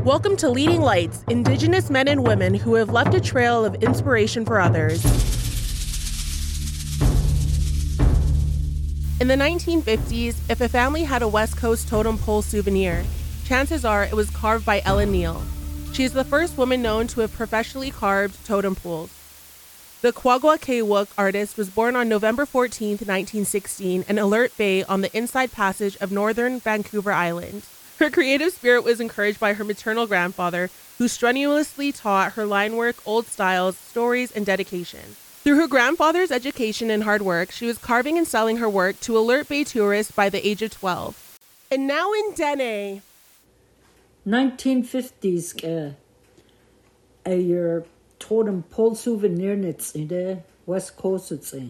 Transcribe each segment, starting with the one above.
Welcome to Leading Lights, Indigenous men and women who have left a trail of inspiration for others. In the 1950s, if a family had a West Coast totem pole souvenir, chances are it was carved by Ellen Neal. She is the first woman known to have professionally carved totem poles. The Kwakwaka'wakw artist was born on November 14, 1916, in Alert Bay on the Inside Passage of northern Vancouver Island. Her creative spirit was encouraged by her maternal grandfather, who strenuously taught her line work, old styles, stories, and dedication. Through her grandfather's education and hard work, she was carving and selling her work to Alert Bay tourists by the age of 12. And now in Dene. 1950s a year totem pole souvenir nits in the West Coast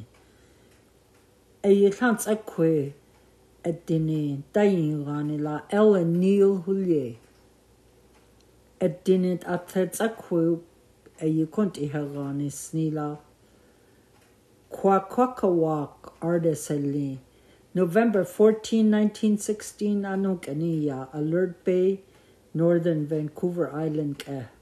a year chance a que at dine dying ranila Ellen Neal Hulye at dine at heads a que a year conti heranis nila Kwakwaka'wakw artist November 14, 1916 anok Alert Bay, Northern Vancouver Island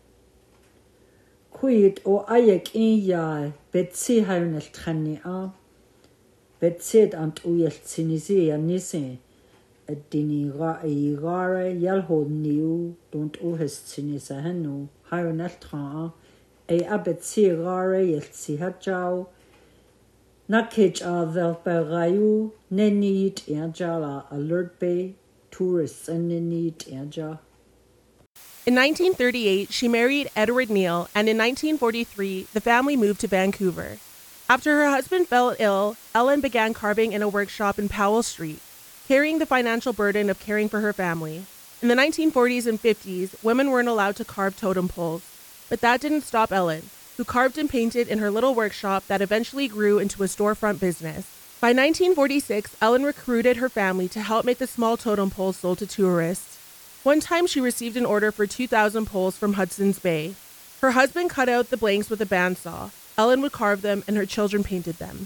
Quid o ayak ya Betsy Harnel Tania Betsy and Uyel Sinisi Anise a dinira a yigare yalho new don't uhes Sinisa Henu Harnel Tra a abetsy rare yelsi hajau Nakage Velperayu Nenit Anjala Alert Bay tourists and Nenit Anja. In 1938, she married Edward Neal, and in 1943, the family moved to Vancouver. After her husband fell ill, Ellen began carving in a workshop in Powell Street, carrying the financial burden of caring for her family. In the 1940s and 50s, women weren't allowed to carve totem poles, but that didn't stop Ellen, who carved and painted in her little workshop that eventually grew into a storefront business. By 1946, Ellen recruited her family to help make the small totem poles sold to tourists. One time she received an order for 2,000 poles from Hudson's Bay. Her husband cut out the blanks with a bandsaw. Ellen would carve them and her children painted them.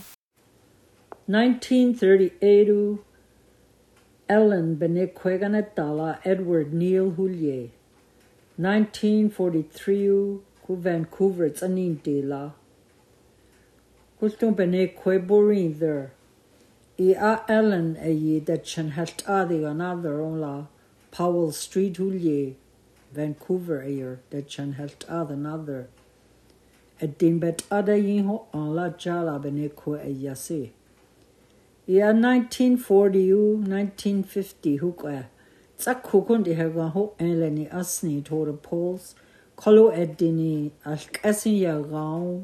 1938 Ellen Benekweganetala Edward Neal Hulye 1943 Vancouver Tsanintila Kustum Benekwe there. Ellen a ye that chan helt adi another on Powell Street Hulye, Vancouver air, that chan helt another. A dimbet ada yinho on la jala benekwe a yase. 1940 1950 hukwe. Tsakukundi haga ho eleni asni to the poles. Kolo edini alkasin ya gao.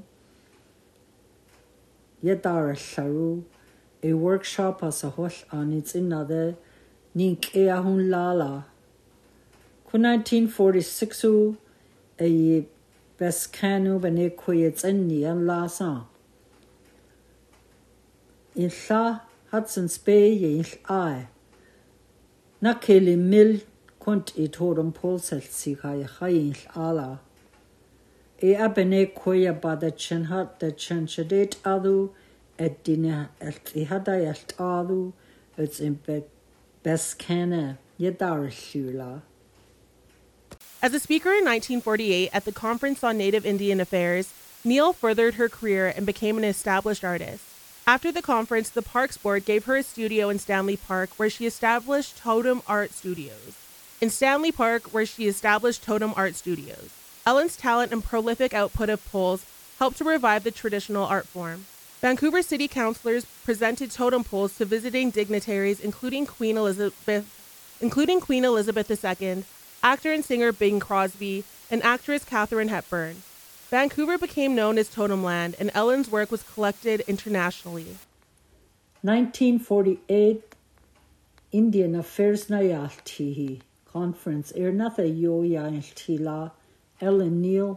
Yadar sharu. A workshop as a hosh on its another. Nik eahun lala. Ku 1946 a beskanu benekwe ni an lasa. In Sha Hudson's Bay ye I. Nakeli mil kunt it hodum polset sika hayin ala. E abenekwe ba the chen hat the chen shadet adu et dinner et ihada et adu it's in beskana yedar shula. As a speaker in 1948 at the Conference on Native Indian Affairs, Neal furthered her career and became an established artist. After the conference, the Parks Board gave her a studio in Stanley Park where she established Totem Art Studios. Ellen's talent and prolific output of poles helped to revive the traditional art form. Vancouver City Councillors presented totem poles to visiting dignitaries, including Queen Elizabeth II, actor and singer Bing Crosby, and actress Katharine Hepburn. Vancouver became known as Totemland, and Ellen's work was collected internationally. 1948 Indian Affairs Nayaltihi Conference Ernatha Yoyaltila Ellen Neal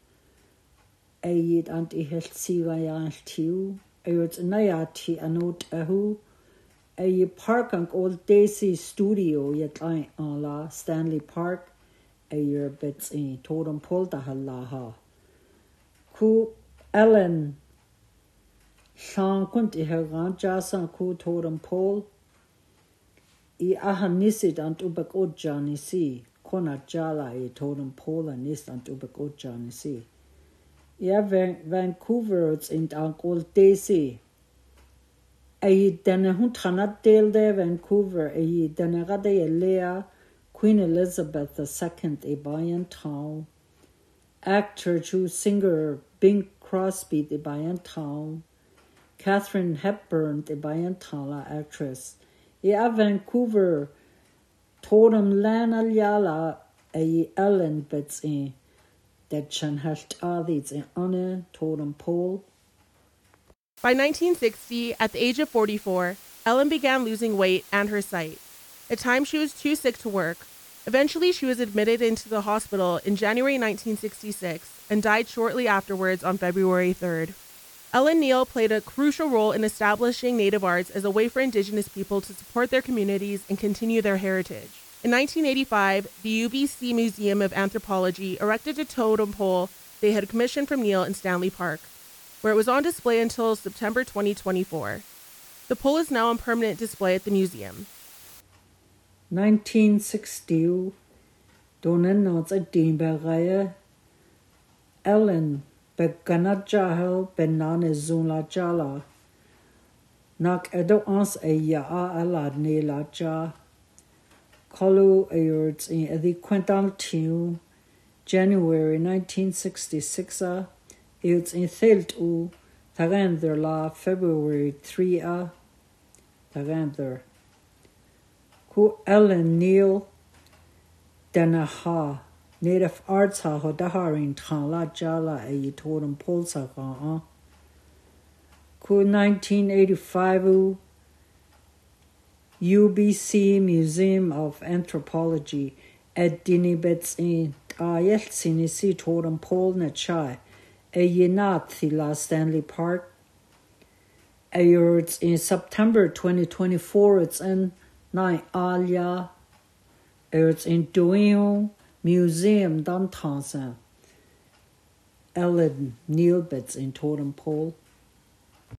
Ayid Anti-Helsiva Yaltiu Ayot Nayati Anot Ahu a park on Old Daisy Studio yet I la Stanley Park a year bits in Totem Pole Halaha. Ku Ellen Shan kunt iheran jasan ku Totem Pole I ahanisid and ubak odjanisi Kona Jala I totem pole and is and Ubekoja Nisi. Vancouver it's in Uncle Daisy. I dana huntanat dale de Vancouver, I dana gade Lea, Queen Elizabeth II, a Bayan town. Actor to singer Bing Crosby, the Bayan town. Catherine Hepburn, the Bayan town actress. I Vancouver, Totem Lana Yala, a Ellen bets in. That chan hasht adits in Anne Totem Pole. By 1960, at the age of 44, Ellen began losing weight and her sight. At times she was too sick to work. Eventually she was admitted into the hospital in January 1966 and died shortly afterwards on February 3rd. Ellen Neal played a crucial role in establishing Native arts as a way for Indigenous people to support their communities and continue their heritage. In 1985, the UBC Museum of Anthropology erected a totem pole they had commissioned from Neal in Stanley Park, where it was on display until September 2024. The pole is now on permanent display at the museum. 1960, donen nots a Dienbergaya, Ellen Beganajahel Benane Zunla Jala, Nak Edo Ans a Yaa Alad Nela Ja, Kolu Ayurds in the Quental Tiu, January 1966. It's in Thelt U, Tagander La February 3. Tagander. Ku Ellen Neal Danaha, Native Arts Ha Hodaharin Tala Jala a Totem Polsa Ku 1985 UBC Museum of Anthropology at Dinibets in Ayel Sinisi Totem Pole Nachai. A Yenat Thila Stanley Park. It's in September 2024. It's in Nai Alia. It's in Duino Museum downtown. Ellen Neal Bets in Totem Pole.